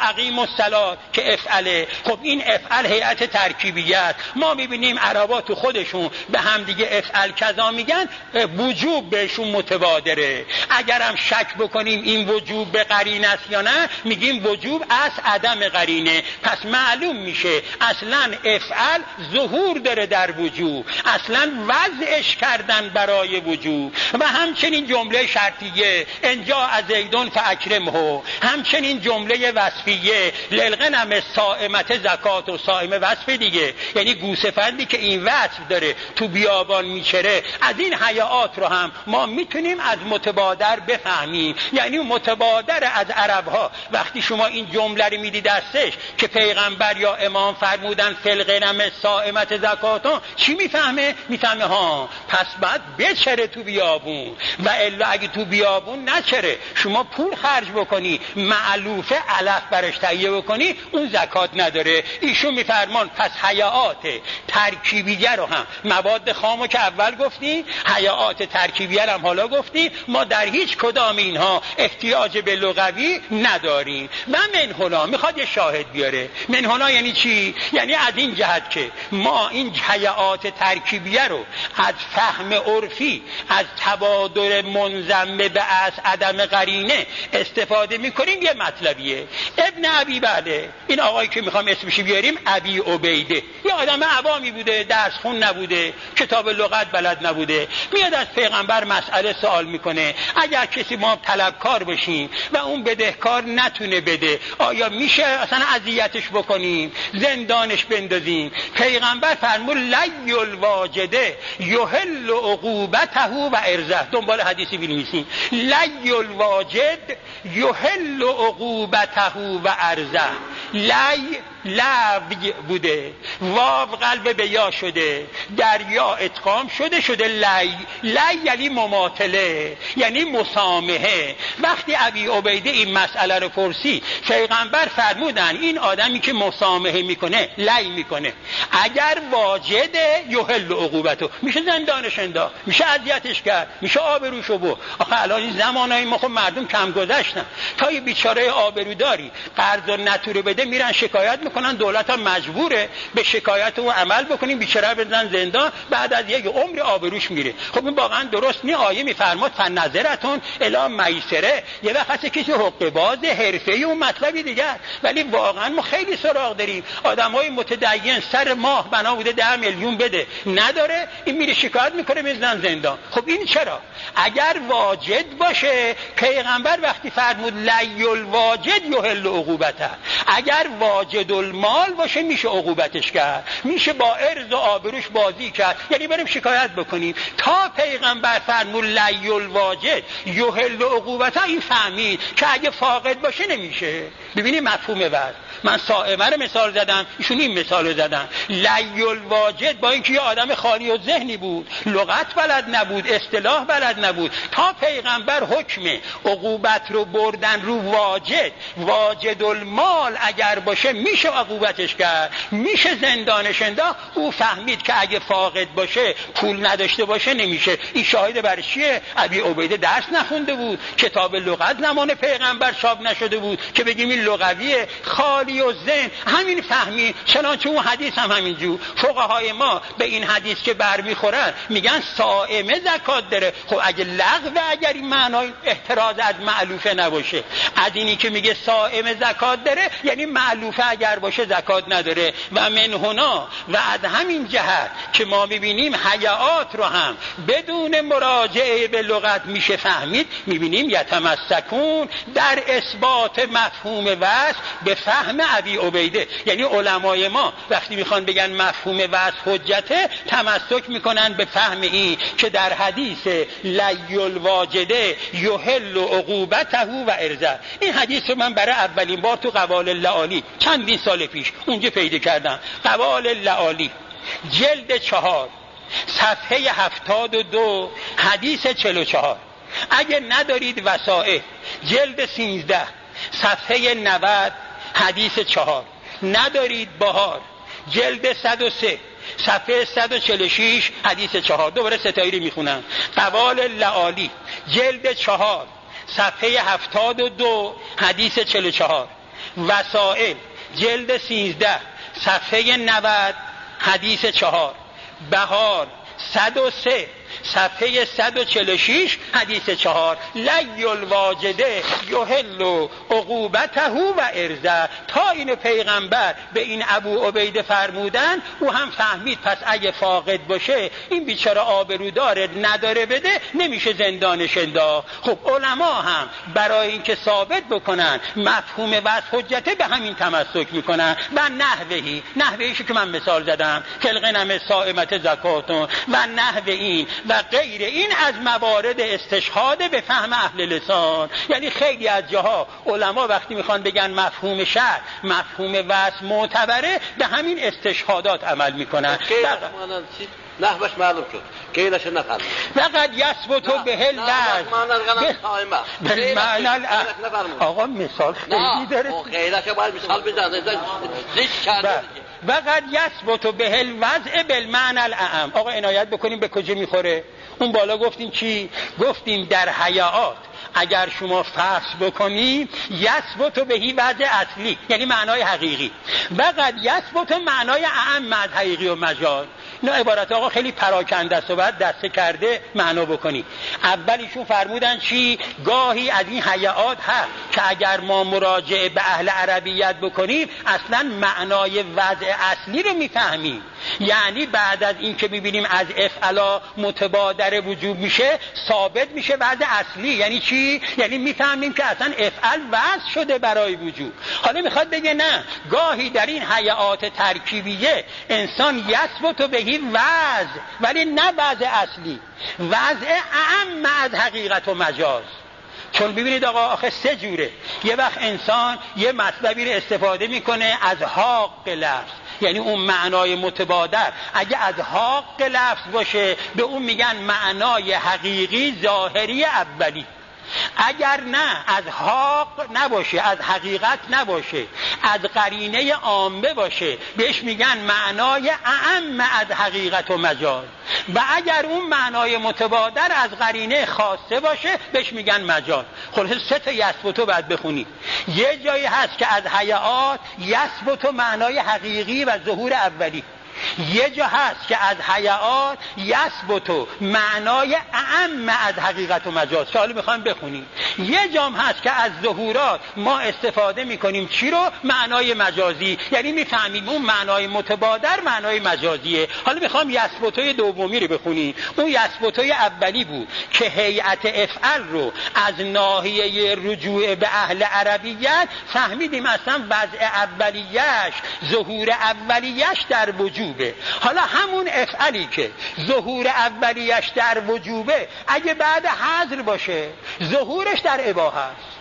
الصلاه که افعله. خب این افعل هیئت ترکیبیت. ما میبینیم عربا تو خودشون به هم دیگه افعل کذا میگن، وجوب بهشون متبادره. اگرم شک بکنیم این وجوب به قرینه است یا نه، میگیم وجوب از عدم قرینه. پس معلوم میشه اصلا افعل ظهور داره در وجوب، اصلا وضعش کردن برای وجوب. و همچنین جمله شرطیه انجا از زیدون فاکرمه، همچنین جمله وصفیه للغنم صائمت زکات و صائمه وصف دیگه، یعنی گوسفندی که این وصف داره تو بیابان میچره. از این حیات رو هم ما میتونیم از متبادر بفهمیم. یعنی متبادر از عربها وقتی شما این جمله رو میدید دستش که پیغمبر یا امام فرمودن فلغنم صائمت زکاتون، چی میفهمه؟ میفهمه ها پس بعد بچره تو بیابون، و الا اگه تو بیابون نچره شما پول خرج بکنی معلوفه علف برش تهیه بکنی، اون زکات نداره. ایشون میفرمان پس حیات ترکیبیه رو هم، مواد خامو که اول گفتی، حیات ترکیبیه هم حالا گفتی، ما در هیچ کدام اینها احتیاج به لغوی نداریم. و منهنا میخواد یه شاهد بیاره. منهنا یعنی چی؟ یعنی از این جهت که ما این حیات ترکیبیه رو از فهم عرفی، از تبادل منضم به از عدم قرینه استفاده میکنیم. یه مطلبیه. ابن ابی بله، این آقایی که میخوام اسمش بیاریم ابی عبیده، یه آدم عوامی بوده، درس خون نبوده، کتاب لغت بلد نبوده، میاد از پیغمبر مسئله سوال میکنه. اگر کسی ما طلبکار باشیم و اون بدهکار نتونه بده، آیا میشه اصلا اذیتش بکنیم، زندانش بندازیم؟ پیغمبر فرمود لی الواجده یحل عقوبته و ارزه. دنبال حدیثی بنویسیم. لی الواجد یحل عقوبته و ارزه. لی لوی بوده، واو قلب به یا شده، در یا ادغام شده لی. لی یعنی مماثله، یعنی مسامحه. وقتی ابی عبیده این مسئله رو پرسی، پیغمبر فرمودن این آدمی که مسامحه میکنه لی میکنه، اگر واجده یحل عقوبتو، میشه زندانش انداخت، میشه اذیتش کرد، میشه آبروشو برد. آخه الان این زمانای ما خب مردم کم گذشتن، تا یه بیچاره آبروداری قرض و نتوره بده میرن شکایت میکنن، دولت هم مجبوره به شکایت او عمل بکنیم، بیچاره بزنن زندان، بعد از یک عمر آبروش میره. خب این واقعا درست نی. آیه میفرماد فنظرتون الی میسره. یه وقت هست کسی حقوق باز حرفه‌ای اون مطلبی دیگر، ولی واقعا ما خیلی سراغ داریم. آدمای متدین سر ماه بنا بوده 10 میلیون بده نداره، این میره شکایت میکنه میزنن زندان. خب این چرا؟ اگر واجد باشه، پیغمبر وقتی فرمود لی الواجد یحل عقوبته، اگر واجد المال باشه میشه عقوبتش کرد، میشه با عرض و آبروش بازی کرد، یعنی بریم شکایت بکنیم. تا پیغمبر فرمود لی الواجد یحل عقوبته، این فهمید که اگه فاقد باشه نمیشه. ببینید مفهوم وضع. من صائمه رو مثال زدم، ایشون این مثال رو زدن. لی الواجد با اینکه یه آدم خالی و ذهنی بود، لغت بلد نبود، اصطلاح بلد نبود، تا پیغمبر حکم عقوبت رو بردن رو واجد. واجد المال اگر باشه میشه عقوبتش کرد، میشه زندانش انداخت. او فهمید که اگه فاقد باشه، پول نداشته باشه نمیشه. این شاهد بر چیه؟ ابی عبیده درس نخونده بود، کتاب لغت زمان پیغمبر چاپ نشده بود که بگیم این لغویه. خالی و ذهن همین فهمی. چنانچه اون حدیث هم همینجور. فقهای ما به این حدیث که برمیخورن میگن صائمه زکات داره. خب اگه لغو، اگر این معنای احتراز از معلوفه نباشه، از اینی که میگه صائمه زکات داره یعنی معلوفه اگر باشه زکات نداره. و من هنا، و از همین جهت که ما میبینیم حیات رو هم بدون مراجعه به لغت میشه فهمید، میبینیم یتمسکون در اثبات مفهوم وصف به فهم ابی عبیده. یعنی علمای ما وقتی میخوان بگن مفهوم وصف حجته، تمسک میکنن به فهم این که در حدیث لی الواجده یحل عقوبته و ارزه. این حدیث رو من برای اولین بار تو قوال لعالی چندین سال پیش اونجا پیدا کردم. قوال لعالی جلد 4 صفحه 72 حدیث 44. اگه ندارید وسائل، جلد 13 صفحه 90 حدیث 4. ندارید بهار، جلد 103 صفحه 146 حدیث 4. دوباره ستایی رو میخونم. قوال لعالی جلد 4 صفحه 72 حدیث 44. وسائل جلد 13 صفحه 90 حدیث 4، بهار 103 صفحه 146 حدیث 4 لی الواجده یحل عقوبته و ارزه. تا این پیغمبر به این ابو عبیده فرمودن او هم فهمید پس اگه فاقد باشه این بیچاره آبرو داره نداره بده نمیشه زندانش انداخت. خب علما هم برای اینکه ثابت بکنن مفهوم وضع حجته به همین تمسک میکنن و نحوهیشو که من مثال زدم کالغنم صائمت زکاتون و نحوه این و غیر این از موارد استشهاد به فهم اهل لسان. یعنی خیلی از جاها علما وقتی میخوان بگن مفهوم شرع مفهوم وصف معتبره به همین استشهادات عمل میکنن. نحوش معلوم شد قیلش نفهم فقط یثبت به اللفظ بالمعنى آقا مثال خیلی داره قیلش باید مثال بزنه وقد یثبت به الوضع بالمعنى الاعم. آقا عنایت بکنیم به کجا میخوره. اون بالا گفتیم چی؟ گفتیم در حیات اگر شما فرض بکنی یثبت بهی وضع اصلی یعنی معنای حقیقی، وقد یثبت معنای اعم از حقیقی و مجاز. اینا عبارت آقا خیلی پراکنده است و باید دسته کرده معنا بکنی. اولیشون فرمودن چی؟ گاهی از این حیات هست که اگر ما مراجعه به اهل عربیت بکنیم اصلا معنای وضع اصلی رو میفهمیم. یعنی بعد از این که میبینیم از افعلا متبادر وجوب میشه ثابت میشه وضع اصلی. یعنی چی؟ یعنی میفهمیم که اصلا افعل وضع شده برای وجوب. حالا میخواد بگه نه، گاهی در این حیات ترکیبیه انسان یثبت بهی وضع ولی نه وضع اصلی، وضع اعم از حقیقت و مجاز. چون ببینید آقا آخه سه جوره. یه وقت انسان یه مطلبی رو استفاده میکنه از حق لفظ، یعنی اون معنای متبادر اگه از حق لفظ باشه به اون میگن معنای حقیقی ظاهری اولی. اگر نه از حق نباشه، از حقیقت نباشه، از قرینه عامه باشه بهش میگن معنای اعم از حقیقت و مجاز. و اگر اون معنای متبادر از قرینه خاصه باشه بهش میگن مجاز. خلاصه سه تا یثبتو باید بخونی. یه جایی هست که از حیات یثبتو معنای حقیقی و ظهور اولی، یه جا هست که از حیات یثبتو معنای اعم از حقیقت و مجاز که حالا میخوایم بخونیم. یه جام هست که از ظهورات ما استفاده میکنیم چی رو؟ معنای مجازی، یعنی میفهمیم اون معنای متبادر معنای مجازیه. حالا میخوام یثبتوی دومی رو بخونیم. اون یثبتوی اولی بود که هیئت افعل رو از ناحیه رجوع به اهل عربیت فهمیدیم اصلا وضع اولیش ظهور اولیش در وجود. حالا همون افعلی که ظهور اولیش در وجوبه اگه بعد حذر باشه ظهورش در اباحه است.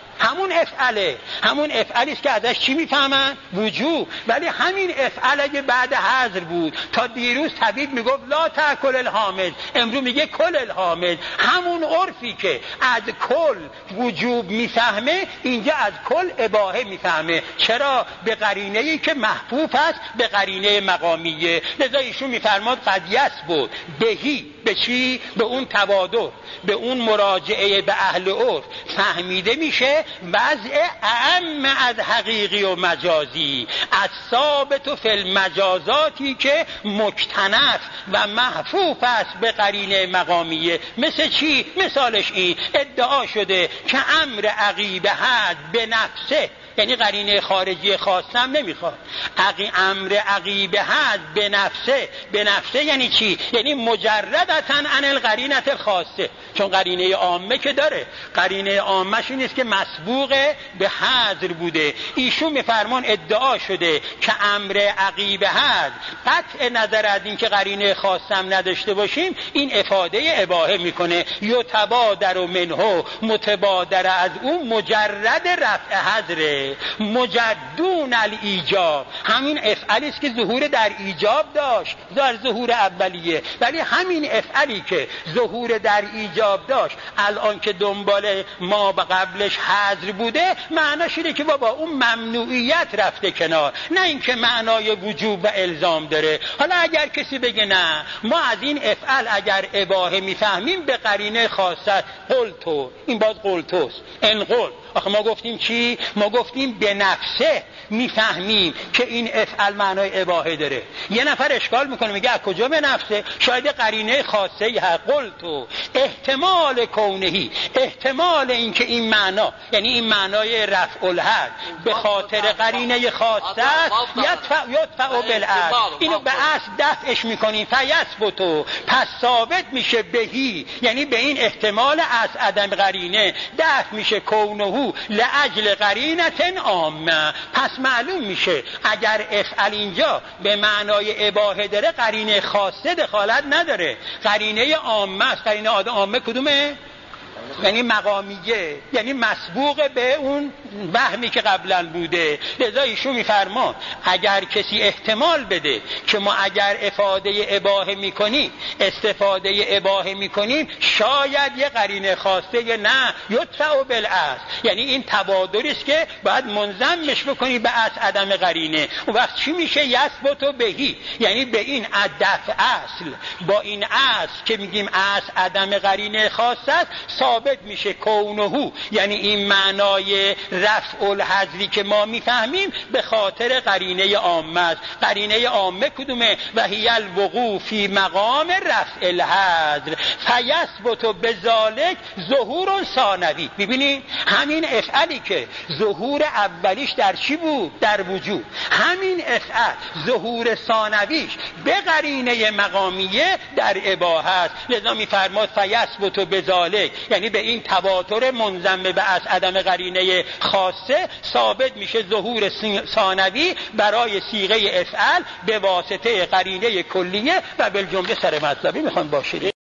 همون افعلی است که ازش چی میفهمن؟ وجوب. ولی همین افعل اگه بعد حذر بود، تا دیروز طبیب میگفت لا تاکل الحامل، امروز میگه کل الحامل. همون عرفی که از کل وجوب میفهمه اینجا از کل اباحه میفهمه. چرا؟ به قرینه‌ای که محفوظ است به قرینه مقامیه. لذا ایشون میفرماد قد یثبت بهی، به چی؟ به اون تبادر، به اون مراجعه به اهل عرف فهمیده میشه وضع اعم از حقیقی و مجازی، از ثابت فی المجازاتی که مکتنف و محفوظ است به قرینه مقامیه. مثل چی؟ مثالش این ادعا شده که امر عقیبه حد به نفسه، یعنی قرینه خارجی خاصم نمیخواد. امر عقیبه حد به نفسه یعنی چی؟ یعنی مجردتاً عن القرینه الخاصه. چون قرینه عامه که داره، قرینه عامهش این است که مسبوق به حذر بوده. ایشون میفرمان ادعا شده که امر عقیبه حد قطع نظر از این که قرینه خاصم نداشته باشیم این افاده اباحه میکنه. یتبادر منه، متبادر از اون مجرد رفع حذره، مجدون الایجاب. همین افعلی است که ظهور در ایجاب داشت، در ظهور اولیه. ولی همین افعلی که ظهور در ایجاب داشت الان که دنبال ما به قبلش حذر بوده، معناش اینه که بابا اون ممنوعیت رفته کنار، نه اینکه معنای وجوب و الزام داره. حالا اگر کسی بگه نه ما از این افعل اگر اباحه میفهمیم به قرینه خاصت، قلتو، این باز قلتوست، انقل آخه ما گفتیم چی؟ ما گفتیم به نفسه میفهمیم که این افعل معنای اباحه داره. یه نفر اشکال میکنه میگه از کجا به نفسه؟ شاید قرینه خاصه ای قلتو احتمال کونهی، احتمال این که این معنا، یعنی این معنای رفع الحد به خاطر قرینه خاصه است، یدفع بالاصل، اینو به اصل دفعش میکنیم فیثبتو، پس ثابت میشه بهی، یعنی به این احتمال از عدم قرینه دفع میشه کونهو لاجل قرینه عامه. پس معلوم میشه اگر افعل اینجا به معنای اباحه داره قرینه خاصه دخالت نداره، قرینه عامه است. قرینه عامه کدومه؟ یعنی مقامیه، یعنی مسبوق به اون وهمی که قبلا بوده. لذا ایشون میفرما اگر کسی احتمال بده که ما اگر افاده اباحه میکنیم، استفاده اباحه میکنیم، شاید یه قرینه خواسته یا نه یدفع بالاصل، یعنی این تبادلی است که باید منضمش بکنی به اصل عدم قرینه. اون وقت چی میشه؟ یثبت بهی، یعنی به این دفع اصل با این اصل که میگیم اصل عدم قرینه خاصه است ثابت میشه کونهو، یعنی این معنای رفع الحذری که ما میفهمیم به خاطر قرینه عامه است. قرینه عامه کدومه؟ و هی الوقوع فی مقام رفع الحذر فیثبت بذالک ظهور ثانوی. ببینید همین افعلی که ظهور اولیش در چی بود؟ در وجود. همین افعل ظهور ثانویش به قرینه مقامیه در اباحه است. لذا میفرماد فیثبت بذالک، یعنی به این تواتر منضم به از عدم قرینه خاصه ثابت میشه ظهور ثانوی برای صیغه افعل به واسطه قرینه کلیه و بالجمله سر مطلبی میخوان باشه.